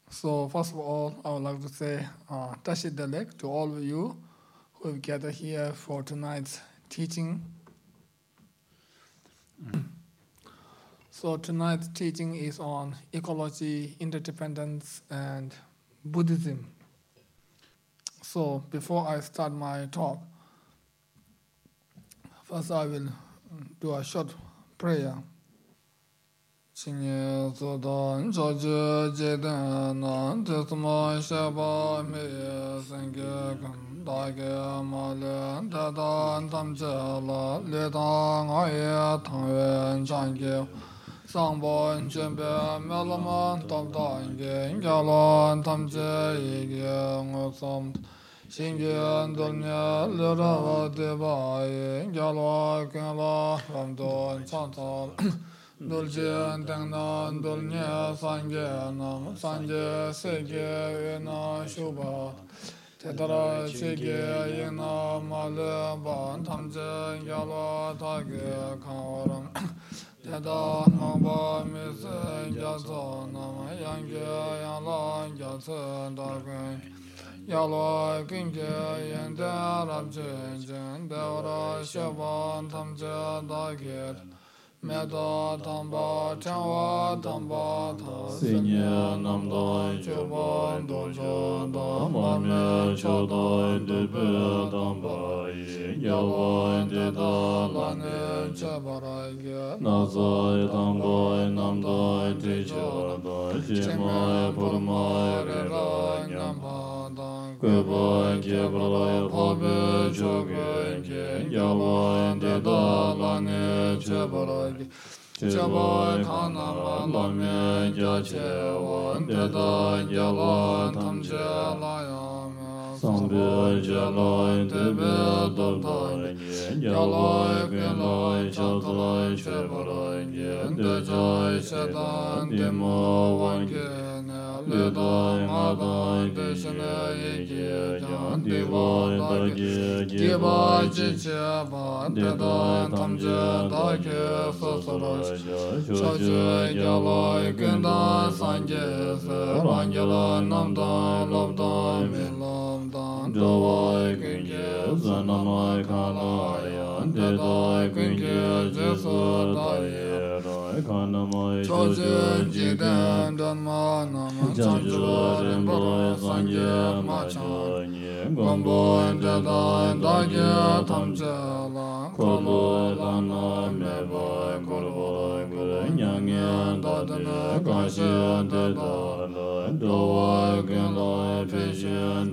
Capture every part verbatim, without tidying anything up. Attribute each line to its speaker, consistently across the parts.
Speaker 1: So, first of all, I would like to say uh, Tashi Dalek to all of you who have gathered here for tonight's teaching. So, tonight's teaching is on ecology, interdependence, and Buddhism. So, before I start my talk, first I will do a short prayer. Chinye sodan chaje jeden nan tesma shaba me senge kam dage male dadan tamje la le dang aye tangwen change sangbon chembe melama tam dange galon tamje yege ngosam Singye dolnya le ra de ba ye galo kala ramdon chantal Dulce Dangnan Dulnya Sangye Nam Sangye Sege Yena Shuba Tedara Chege Yena Male Ban Tamje Yala Tage Kawaram Teda Namba Mise Yazo Nam Yange Yala Yazo Dagen Yala Kinge Yenda Rabje Jen Devra Shaban Tamje Daget Meda Tamba Chawa Tamba Sinya Namda Chuban Dojo Dhamma Chodai Debe Tamba Yalva Deda Lane Chabaraya Nazai Tamba Namda Tichada Shimai Purmai Rera Nyamba Kuba Kebra Pabe Choge Yalva Deda Lane Chabaraya Chabai Kana Lame Jache Wan Deda Yala Tamje Layam Sambe Jalai Debe Dobdai Yalai Gelai Chatalai Chebarai Dejai Sedan Demo Wangen Ledai Madai Deshane Yeke Jan Divai Dage Dibai Chicheba Deda Tamje Dake Sosarai Chache Yalai Genda Sanje Rangela Namdai Lobdai Milam Dan Jawai Kinge Zanamai Kalaya Dedai Kinge Jesu Daye Rai Kanamai Chache Jiden Danma Nama Chanchu Rinpoche Sanje Machan Gombo Dedai Dage Tamje La Kolo Lana Meba Korbo Gure Nyange Dadane Kashi Deda Dawai Genlai Peshin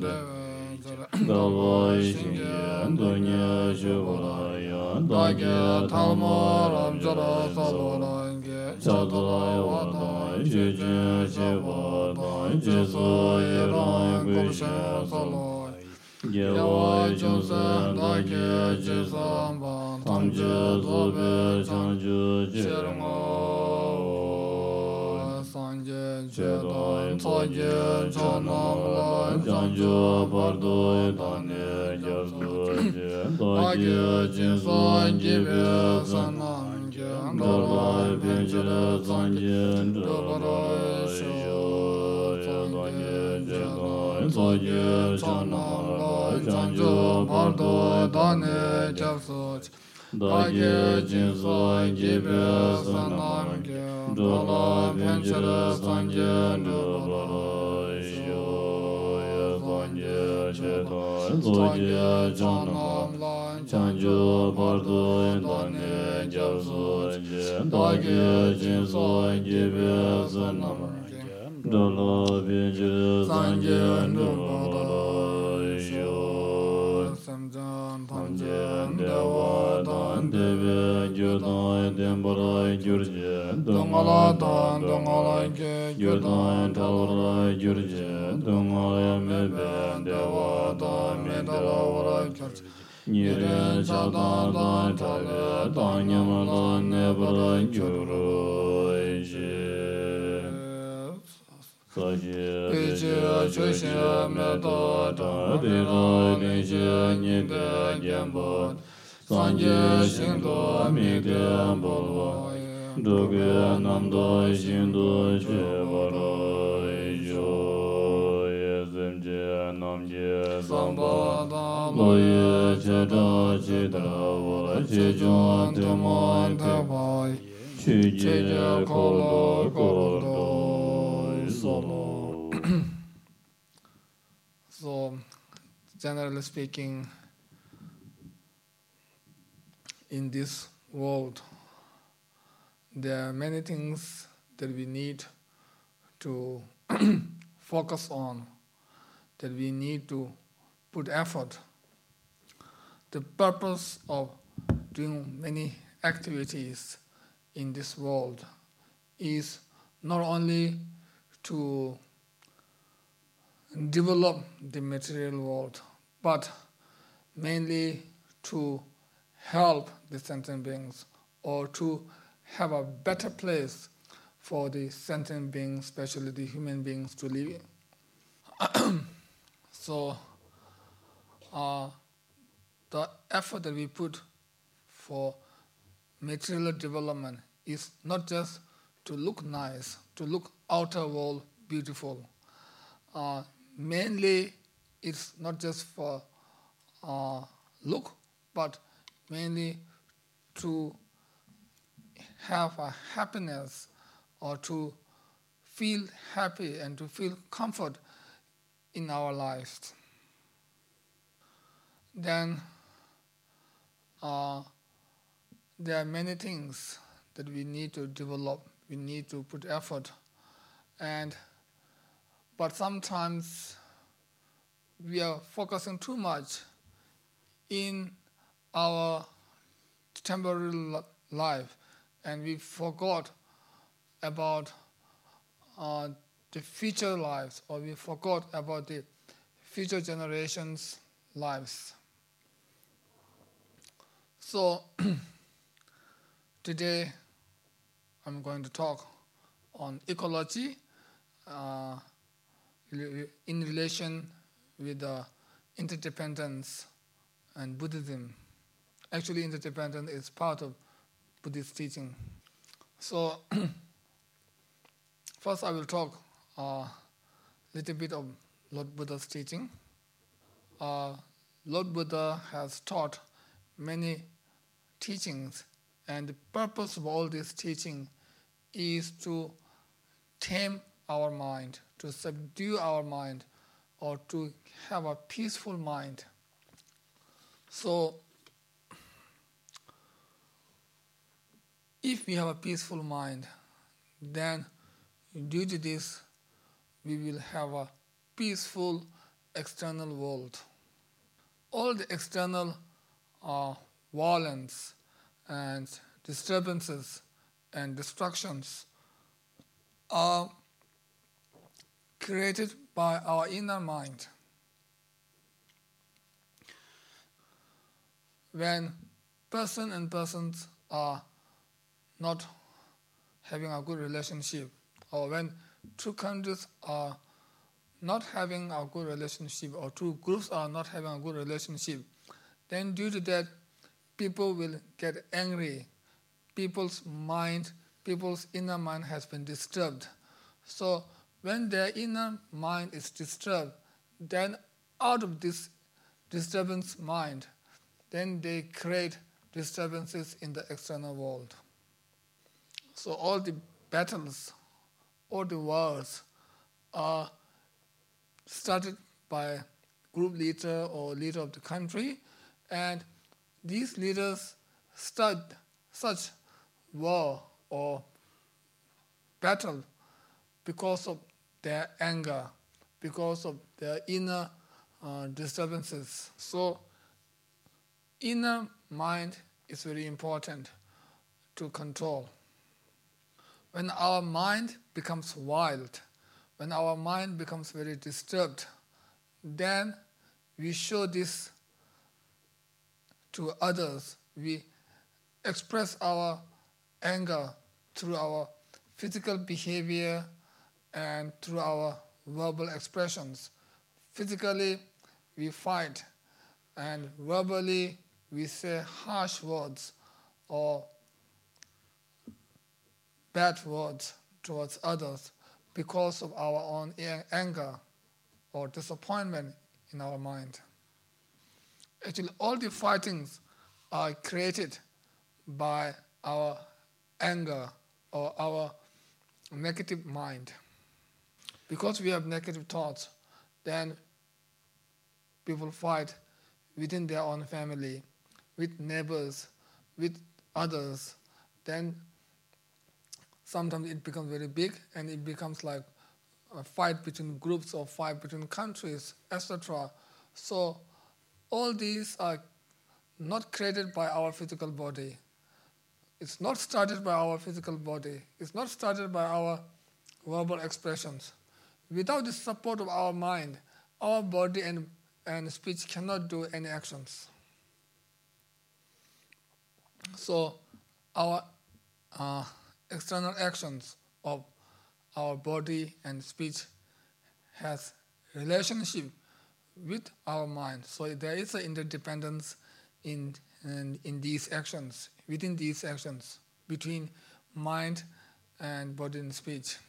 Speaker 1: Dawai Shingen Dunya Shuvaraya Dage Talma Ramjara Salorange Chadalai Wadai Jijin Shivadai Jisu Yirai Kumshe Saloi Yawai Junsen Dage Jisamba Tamje Zobe Chanju Chirmo Sanje Chedai Tsaje Chanam Lai Janju Bardoi Dane Gyarsu Dage Jinsan Gibe Sanam Gyan Dalai Pinchile Zangin Dabarai Sho Dane Chedai Tsaje Chanam Lai Janju Bardoi Dane Gyarsu Dage Jinsan Gibe Sanam Gyan Dalai Pinchile Zangin Dabarai Sho Zangye Chedai Tsaje Chanam Lai Janju Bardoi Dane Gyarsu Dage Jinsan Gibe Sanam Gyan Dalai Pinchile Zangin Dabarai Sho Samjan Tamjen Dewa Dan Debe Gyurdai Dembarai Gyurje Dongala Dan Dongala Ge Gyurdai Talvarai Gyurje Dongala Mebe Dewa Dan Medala Varai Gyurje Nire Chada Dan Tale Dan Yamala Nebarai Gyuroi Peche Chushe Meda Da Bida Nishe Nide Gyambo Sanje Shindo Mide Bolwa Doge Namda Shindo Chevara Jo
Speaker 2: je samba da lo ye che da che da wa che jo de mo de bai chu je ko lo ko do solo.
Speaker 1: So, generally speaking, in this world, there are many things that we need to focus on, that we need to put effort. The purpose of doing many activities in this world is not only to develop the material world, but mainly to help the sentient beings, or to have a better place for the sentient beings, especially the human beings, to live in. So uh, the effort that we put for material development is not just to look nice, to look outer world beautiful. Uh, mainly, it's not just for uh, look, but mainly to have a happiness, or to feel happy and to feel comfort in our lives. Then uh, there are many things that we need to develop, we need to put effort, and but sometimes we are focusing too much in our temporary life, and we forgot about uh, the future lives, or we forgot about the future generations' lives. So today I'm going to talk on ecology uh, in relation with uh, interdependence and Buddhism. Actually, interdependence is part of Buddhist teaching. So first I will talk a uh, little bit of Lord Buddha's teaching. Uh, Lord Buddha has taught many teachings, and the purpose of all this teaching is to tame our mind, to subdue our mind, or to have a peaceful mind. So if we have a peaceful mind, then due to this we will have a peaceful external world. All the external uh, violence and disturbances and destructions are created by our inner mind. When person and persons are not having a good relationship, or when two countries are not having a good relationship, or two groups are not having a good relationship, then due to that, people will get angry. People's mind, people's inner mind has been disturbed. So when their inner mind is disturbed, then out of this disturbance mind, then they create disturbances in the external world. So all the battles, all the wars are started by group leader or leader of the country, and these leaders start such war or battle because of their anger, because of their inner uh, disturbances. So inner mind is very important to control. When our mind becomes wild, when our mind becomes very disturbed, then we show this to others. We express our anger through our physical behavior and through our verbal expressions. Physically, we fight, and verbally, we say harsh words or bad words towards others because of our own anger or disappointment in our mind. Actually, all the fightings are created by our anger or our negative mind. Because we have negative thoughts, then people fight within their own family, with neighbors, with others. Then sometimes it becomes very big, and it becomes like a fight between groups or fight between countries, et cetera. So all these are not created by our physical body. It's not started by our physical body. It's not started by our verbal expressions. Without the support of our mind, our body and, and speech cannot do any actions. So our uh, external actions of our body and speech has relationship with our mind. So there is an interdependence in, in, in these actions, within these actions, between mind and body and speech.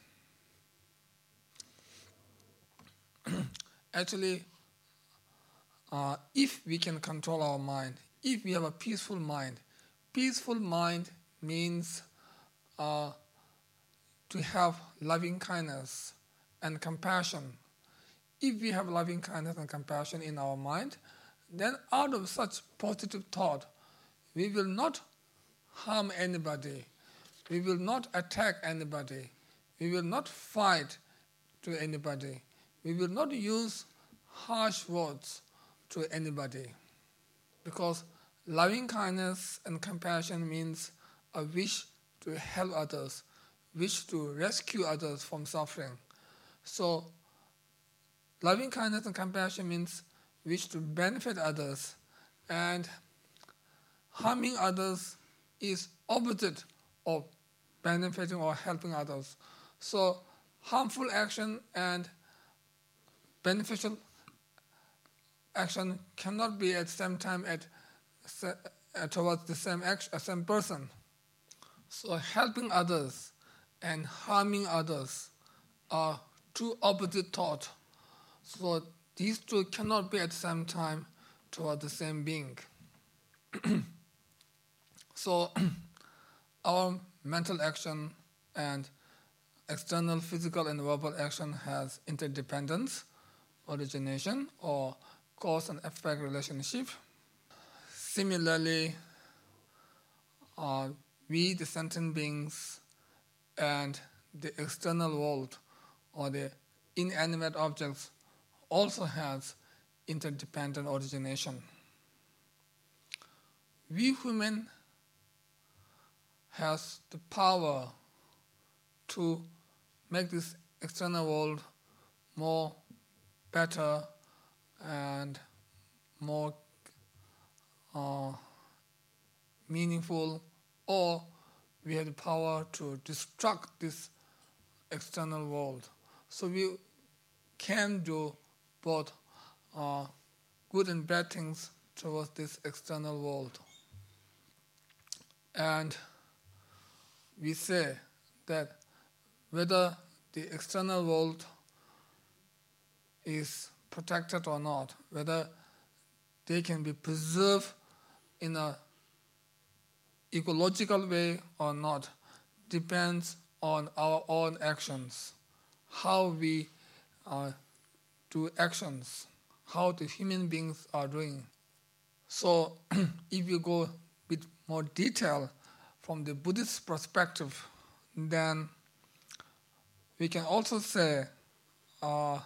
Speaker 1: Actually, uh, if we can control our mind, if we have a peaceful mind, peaceful mind means uh, to have loving kindness and compassion. If we have loving kindness and compassion in our mind, then out of such positive thought, we will not harm anybody. We will not attack anybody. We will not fight to anybody. We will not use harsh words to anybody. Because loving kindness and compassion means a wish to help others, wish to rescue others from suffering. So loving kindness and compassion means wish to benefit others, and harming others is opposite of benefiting or helping others. So harmful action and beneficial action cannot be at the same time at, at towards the same action, same person. So helping others and harming others are two opposite thoughts. So these two cannot be at the same time toward the same being. So our mental action and external physical and verbal action has interdependence, origination, or cause and effect relationship. Similarly, uh, we, the sentient beings, and the external world, or the inanimate objects, also has interdependent origination. We human has the power to make this external world more better and more uh, meaningful, or we have the power to destruct this external world. So we can do both uh, good and bad things towards this external world. And we say that whether the external world is protected or not, whether they can be preserved in an ecological way or not, depends on our own actions, how we uh, do actions, how the human beings are doing. So if you go with more detail from the Buddhist perspective, then we can also say uh,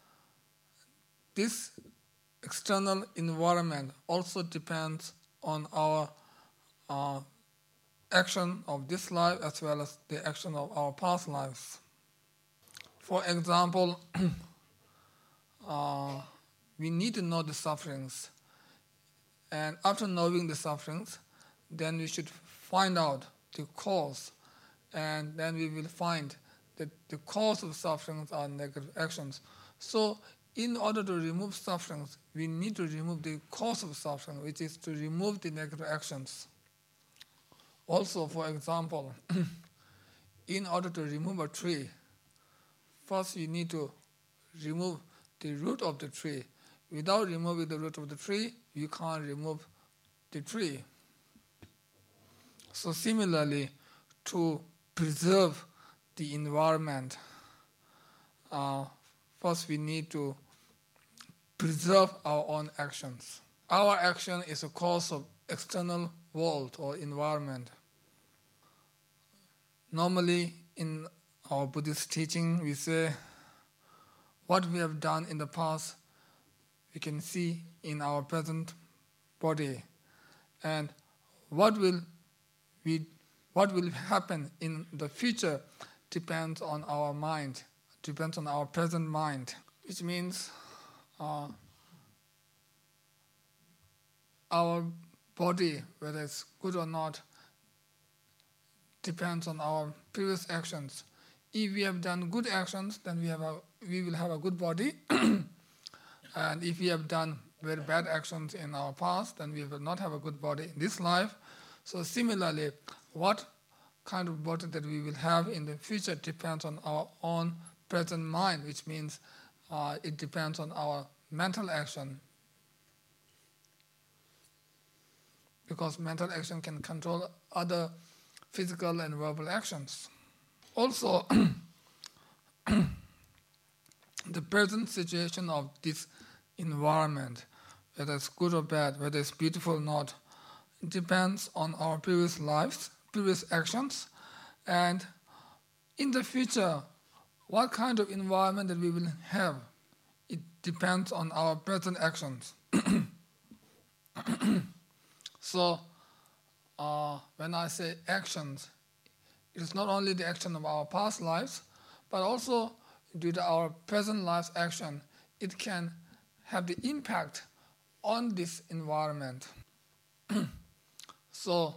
Speaker 1: this external environment also depends on our uh, action of this life as well as the action of our past lives. For example, uh, we need to know the sufferings, and after knowing the sufferings, then we should find out the cause, and then we will find that the cause of sufferings are negative actions. So in order to remove sufferings, we need to remove the cause of suffering, which is to remove the negative actions. Also, for example, in order to remove a tree, first you need to remove the root of the tree. without removing the root of the tree, you can't remove the tree. So similarly, to preserve the environment, uh, first we need to preserve our own actions. Our action is a cause of external world or environment. Normally in our Buddhist teaching, we say what we have done in the past, we can see in our present body, and what will we, what will happen in the future depends on our mind, depends on our present mind, which means uh, our body, whether it's good or not, depends on our previous actions. If we have done good actions, then we have a, we will have a good body. And if we have done very bad actions in our past, then we will not have a good body in this life. So similarly, what kind of body that we will have in the future depends on our own present mind, which means uh, it depends on our mental action. Because mental action can control other physical and verbal actions. Also, the present situation of this environment, whether it's good or bad, whether it's beautiful or not, depends on our previous lives, previous actions, and in the future, what kind of environment that we will have, it depends on our present actions. So, uh, when I say actions, it is not only the action of our past lives, but also due to our present life's action, it can have the impact on this environment. So,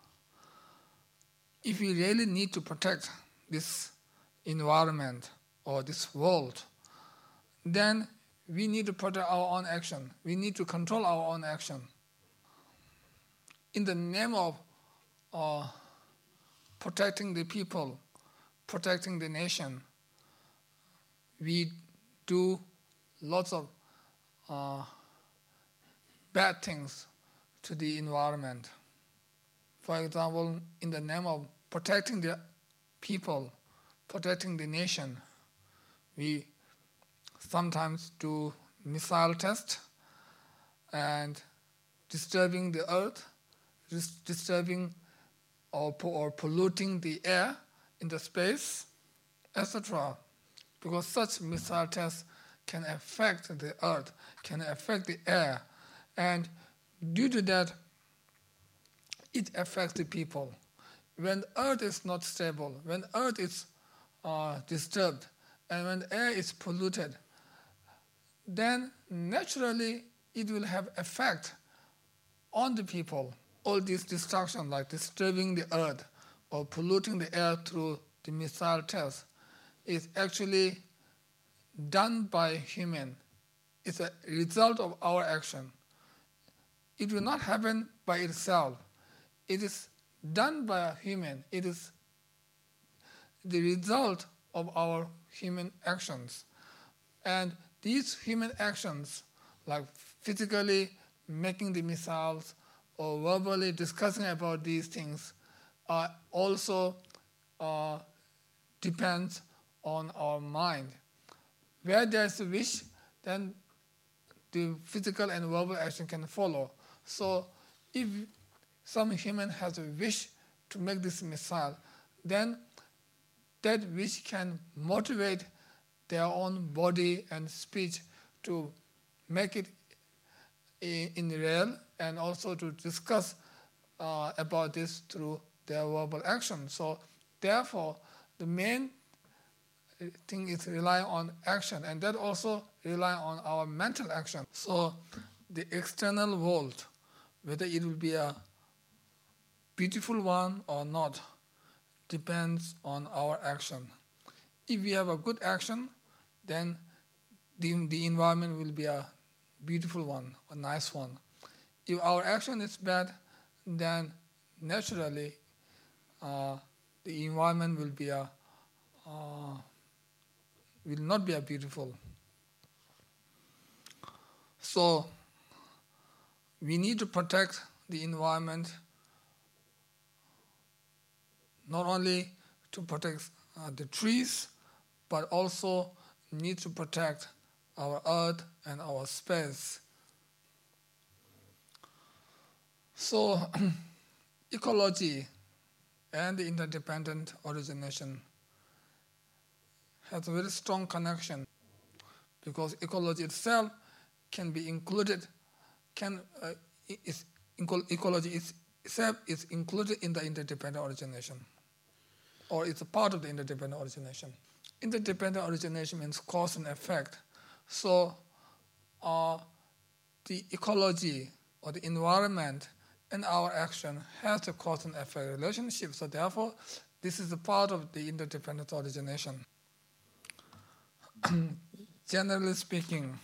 Speaker 1: if we really need to protect this environment or this world, then we need to protect our own action. We need to control our own action. In the name of uh, protecting the people, protecting the nation, we do lots of uh, bad things to the environment. For example, in the name of protecting the people, protecting the nation, we sometimes do missile tests and disturbing the earth, disturbing or, or polluting the air in the space, et cetera. Because such missile tests can affect the earth, can affect the air, and due to that, it affects the people. When the earth is not stable, when earth is uh, disturbed, and when the air is polluted, then naturally it will have effect on the people. All this destruction, like disturbing the earth or polluting the air through the missile test, is actually done by human. It's a result of our action. It will not happen by itself. It is done by a human. It is the result of our human actions. And these human actions, like physically making the missiles or verbally discussing about these things, uh, also uh, depends on our mind. Where there's a wish, then the physical and verbal action can follow. So if some human has a wish to make this missile, then that wish can motivate their own body and speech to make it in real, and also to discuss uh, about this through their verbal action. So therefore, the main thing is rely on action, and that also rely on our mental action. So the external world, whether it will be a beautiful one or not, depends on our action. If we have a good action, then the, the environment will be a beautiful one, a nice one. If our action is bad, then naturally uh, the environment will be a uh, will not be a beautiful. So we need to protect the environment, not only to protect uh, the trees, but also need to protect our earth and our space. So ecology and interdependent origination has a very strong connection, because ecology itself can be included, can uh, is, ecology is, itself is included in the interdependent origination, or it's a part of the interdependent origination. Interdependent origination means cause and effect. So uh, the ecology or the environment and our action has a cause and effect relationship. So therefore, this is a part of the interdependent origination. Generally speaking,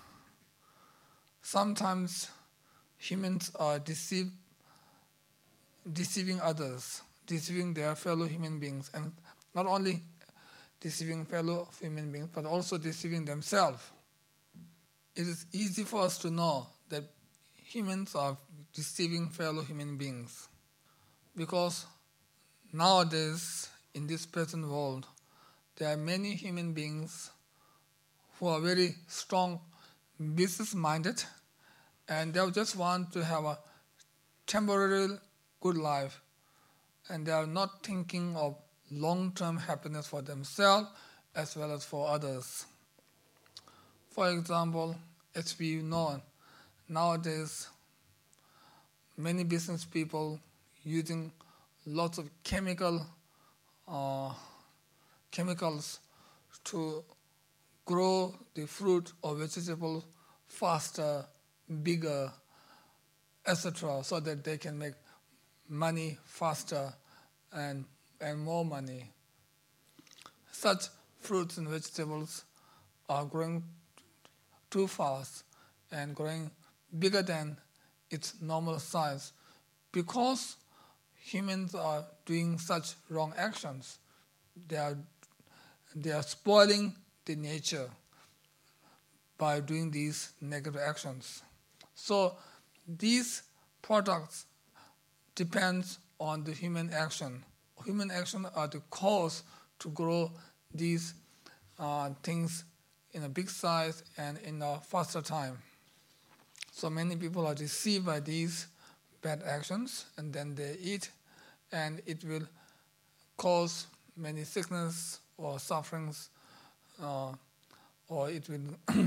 Speaker 1: sometimes humans are deceive, deceiving others, deceiving their fellow human beings, and not only deceiving fellow human beings, but also deceiving themselves. It is easy for us to know that humans are deceiving fellow human beings, because nowadays, in this present world, there are many human beings who are very strong, business-minded, and they just want to have a temporary good life, and they are not thinking of long-term happiness for themselves as well as for others. For example, as we know, nowadays many business people using lots of chemical uh, chemicals to grow the fruit or vegetable faster, bigger, et cetera, so that they can make money faster and and more money. Such fruits and vegetables are growing too fast and growing bigger than its normal size, because humans are doing such wrong actions. They are they are spoiling the nature by doing these negative actions. So these products depends on the human action. Human action are the cause to grow these uh, things in a big size and in a faster time. So many people are deceived by these bad actions, and then they eat, and it will cause many sickness or sufferings, uh, or it will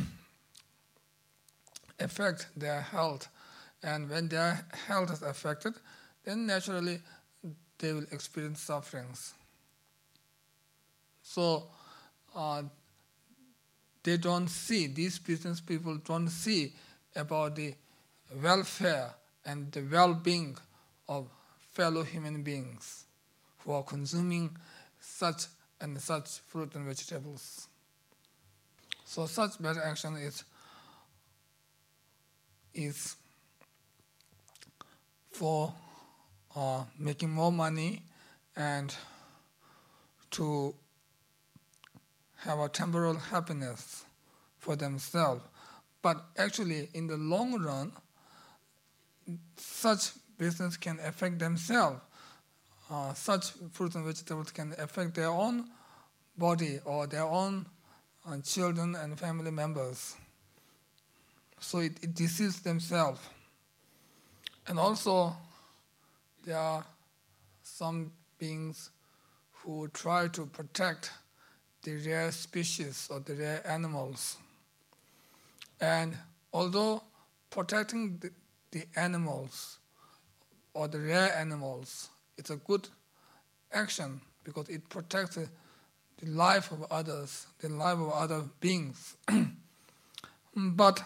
Speaker 1: affect their health. And when their health is affected, then naturally they will experience sufferings. So uh, they don't see, these business people don't see about the welfare and the well-being of fellow human beings who are consuming such and such fruit and vegetables. So such bad action is, is for uh, making more money and to have a temporal happiness for themselves. But actually, in the long run, such business can affect themselves. Uh, such fruits and vegetables can affect their own body or their own uh, children and family members. So it, it deceives themselves. And also, there are some beings who try to protect the rare species or the rare animals. And although protecting the, the animals or the rare animals is a good action, because it protects the, the life of others, the life of other beings. But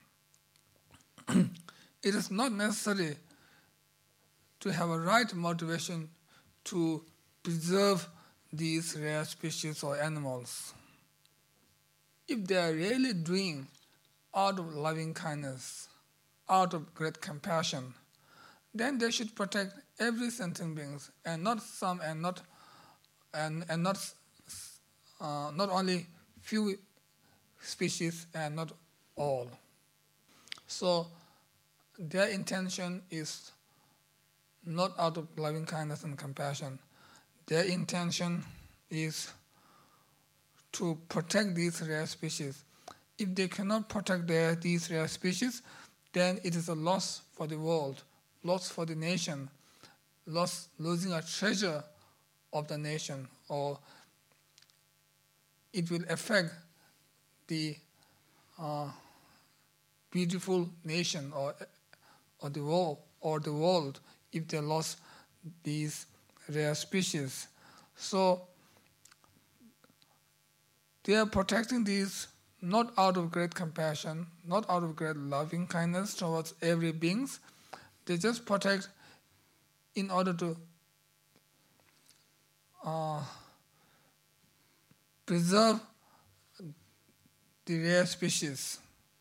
Speaker 1: it is not necessary to have a right motivation to preserve these rare species or animals. If they are really doing out of loving kindness, out of great compassion, then they should protect every sentient being, and not some, and not and and not uh, not only few species, and not all. So their intention is not out of loving kindness and compassion. Their intention is to protect these rare species. If they cannot protect their, these rare species, then it is a loss for the world, loss for the nation, loss, losing a treasure of the nation, or it will affect the uh, beautiful nation or or the world or the world if they lost these rare species. So they are protecting these not out of great compassion, not out of great loving kindness towards every being. They just protect in order to uh, preserve the rare species,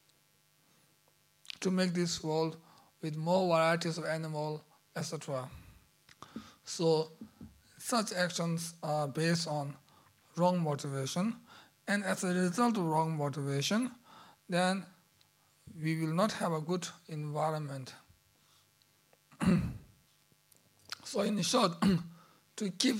Speaker 1: to make this world with more varieties of animal, et cetera. So such actions are based on wrong motivation, and as a result of wrong motivation, then we will not have a good environment. So in short, to keep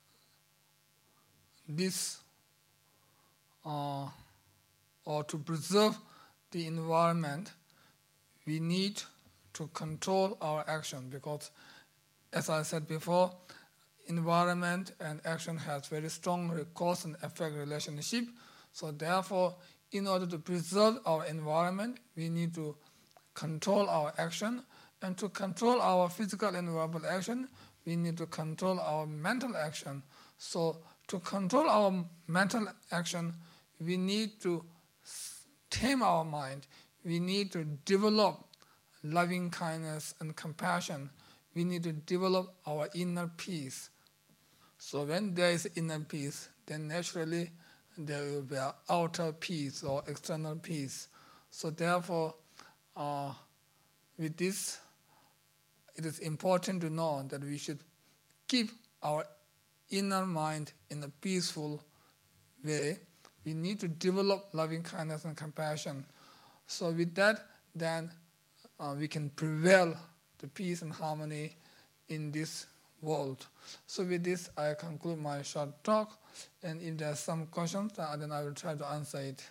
Speaker 1: this uh, or to preserve the environment, we need to control our action, because, as I said before, environment and action has very strong cause and effect relationship. So therefore, in order to preserve our environment, we need to control our action. And to control our physical and verbal action, we need to control our mental action. So to control our mental action, we need to tame our mind. We need to develop loving kindness and compassion. We need to develop our inner peace. So when there is inner peace, then naturally there will be an outer peace or external peace. So therefore, uh, with this, it is important to know that we should keep our inner mind in a peaceful way. We need to develop loving kindness and compassion. So with that, then uh, we can prevail the peace and harmony in this world. So with this, I conclude my short talk. And if there are some questions, uh, then I will try to answer it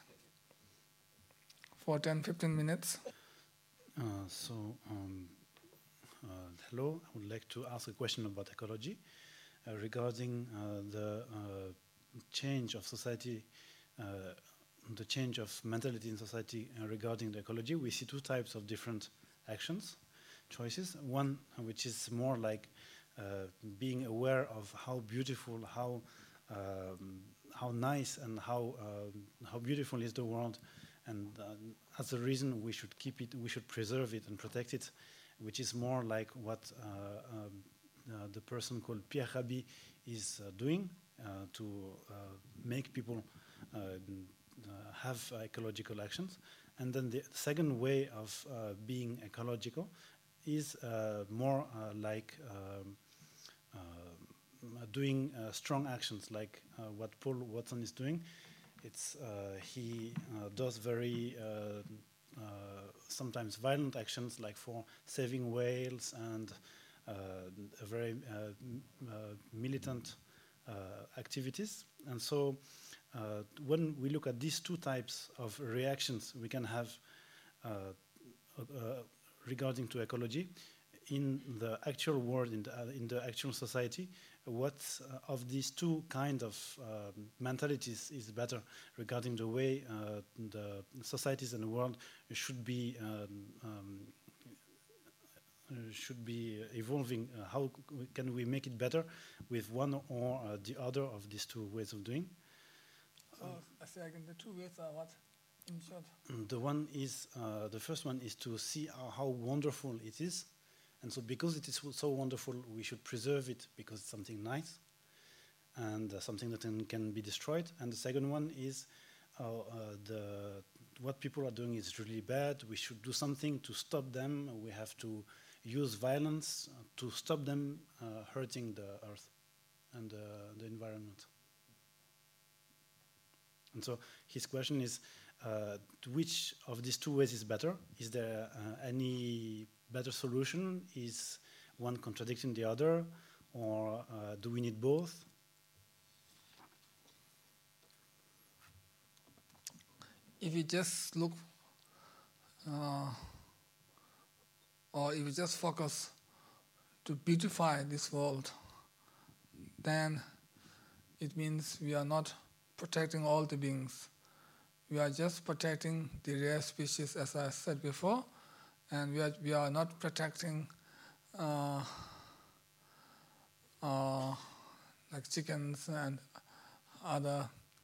Speaker 1: for ten to fifteen minutes.
Speaker 3: Uh, so, um, uh, hello. I would like to ask a question about ecology uh, regarding uh, the uh, change of society, uh, the change of mentality in society uh, regarding the ecology. We see two types of different actions, choices. One which is more like uh, being aware of how beautiful, how um, how nice, and how uh, how beautiful is the world, and uh, as a reason we should keep it, we should preserve it and protect it, which is more like what uh, um, uh, the person called Pierre Rabhi is uh, doing uh, to uh, make people uh, uh, have uh, ecological actions. And then the second way of uh, being ecological is uh, more uh, like um, uh, doing uh, strong actions, like uh, what Paul Watson is doing. It's uh, he uh, does very uh, uh, sometimes violent actions, like for saving whales, and uh, a very uh, uh, militant uh, activities. And so uh, when we look at these two types of reactions we can have uh, uh, regarding to ecology in the actual world, in the, uh, in the actual society, what uh, of these two kind of uh, mentalities is better regarding the way uh, the societies and the world should be um, um, should be evolving? Uh, how can we make it better with one or uh, the other of these two ways of doing?
Speaker 1: So I say again, the two ways are what, in short?
Speaker 3: The one is uh, the first one is to see how, how wonderful it is. And so because it is so wonderful, we should preserve it because it's something nice and uh, something that can, can be destroyed. And the second one is uh, uh, the what people are doing is really bad. We should do something to stop them. We have to use violence uh, to stop them uh, hurting the earth and uh, the environment. And so his question is, uh, which of these two ways is better? Is there uh, any better solution? Is one contradicting the other, or uh, do we need both?
Speaker 1: If you just look, uh, or if you just focus to beautify this world, then it means we are not protecting all the beings. We are just protecting the rare species, as I said before, and we are we are not protecting uh, uh, like chickens and other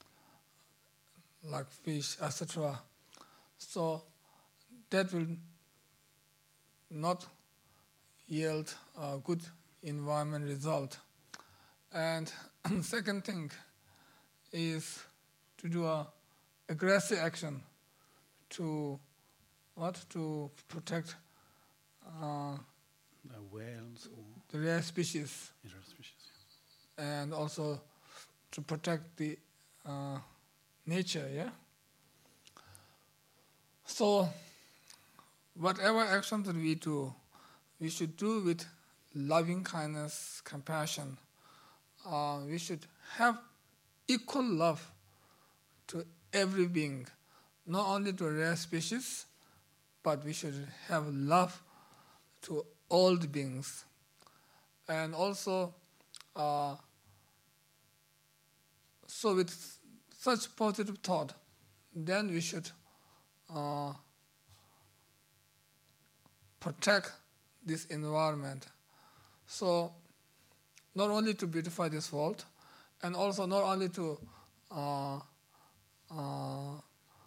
Speaker 1: like fish, et cetera. So that will not yield a good environment result. And second thing is to do a aggressive action to what to protect uh,
Speaker 3: the whales, or
Speaker 1: the rare species,
Speaker 3: rare species,
Speaker 1: and also to protect the uh, nature. Yeah. So whatever actions that we do, we should do with loving kindness, compassion. Uh, we should have equal love to every being, not only to rare species, but we should have love to all the beings. And also, uh, so with such positive thought, then we should uh, protect this environment. So, not only to beautify this world, and also not only to uh, uh,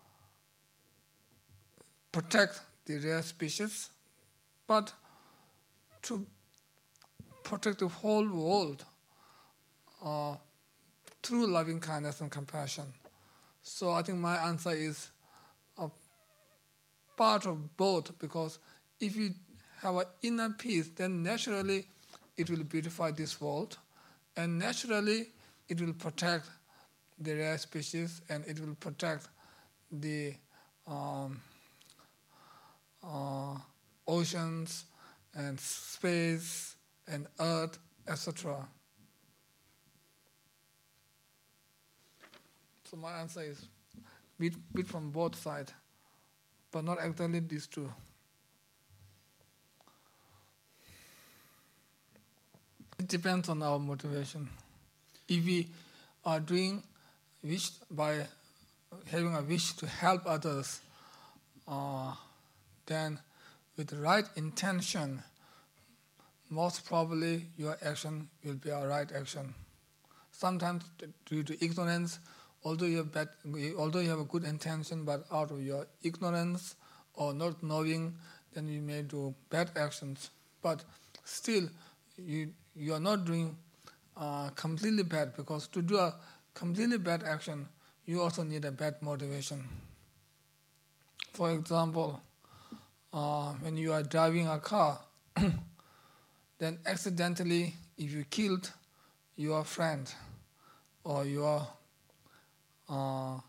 Speaker 1: protect the rare species, but to protect the whole world uh, through loving kindness and compassion. So I think my answer is a part of both, because if you have an inner peace, then naturally it will beautify this world, and naturally it will protect the rare species, and it will protect the um, uh, oceans and space and earth, et cetera. So my answer is bit, bit from both sides, but not exactly these two. It depends on our motivation. If we are doing wish by having a wish to help others, uh, then with the right intention, most probably your action will be a right action. Sometimes due to ignorance, although you have bad, although you have a good intention, but out of your ignorance or not knowing, then you may do bad actions. But still, you you are not doing uh, completely bad, because to do a completely bad action, you also need a bad motivation. For example, uh, when you are driving a car, then accidentally, if you killed your friend or your uh,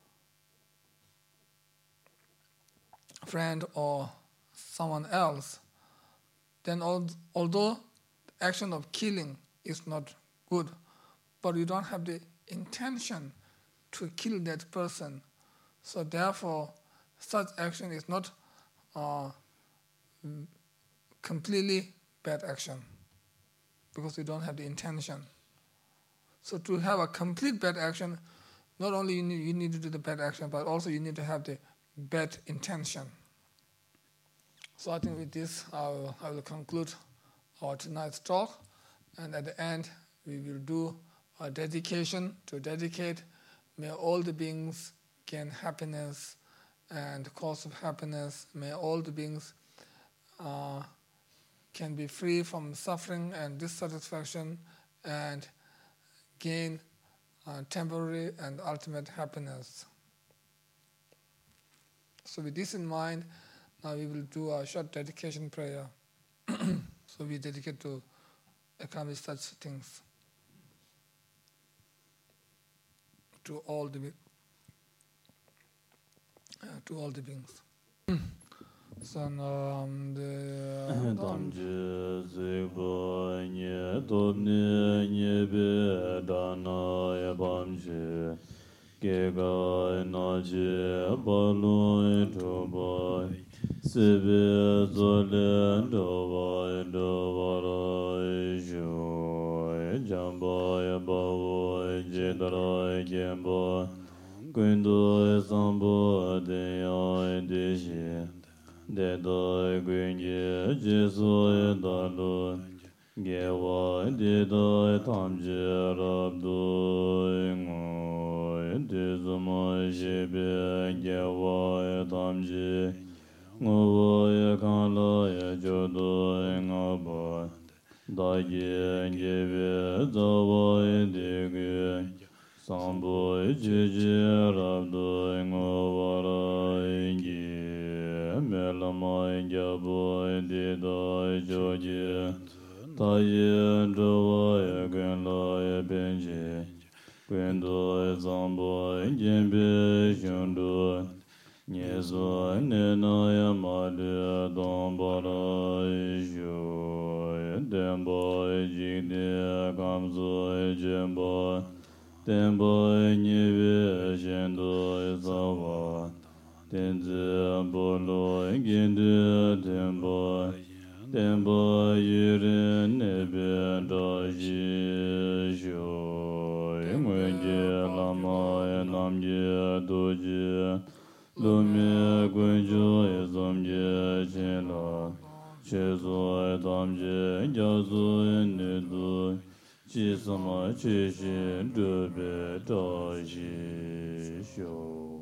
Speaker 1: friend or someone else, then al- although the action of killing is not good, but you don't have the intention to kill that person, so therefore such action is not uh, completely bad action, because you don't have the intention. So to have a complete bad action, not only you need, you need to do the bad action, but also you need to have the bad intention. So I think with this, I will, I will conclude our tonight's talk, and at the end, we will do a dedication to dedicate. May all the beings gain happiness and the cause of happiness. May all the beings uh, can be free from suffering and dissatisfaction and gain uh, temporary and ultimate happiness. So with this in mind, now we will do a short dedication prayer. So we dedicate to accomplish such things to all the to all the beings. Sanam de
Speaker 2: Damji Zigbo Nye Dobni Nyebe Dana Yabamji Gega Naji Balu Tuba Sibi Zole Doba Dobara Ishu Jamba Yabawu Jidara Gembo Gundo Sambo Deya Deshi Dedo Gwinji Jisu Dalu Gewa Dedo Tamji Rabdu Ngo Dizuma Shibi Gewa Tamji Ngo Kala Jodo Ngabo Dagi Gibi Zawa Digi Sambo Jiji Rabdu Ngo Vara Ingi Melama Jabo Dida Joji Taye Jawa Genla Benji Gwendo Zambo Jimbe Shundu Nyezo Nena Yamade Dombara Ishu Dembo Jigde Kamzo Jimbo Dembo Nyewe Shendo Isawa Tenzi Bolo Gindi Tembo Tembo Yiri Nebe Daji Sho Ngwenji Lama Namji Doji Lumi Gwenjo Izamji Chila Chezo Tamji Gyazu Nidu Chisama Chishi Dube Daji Sho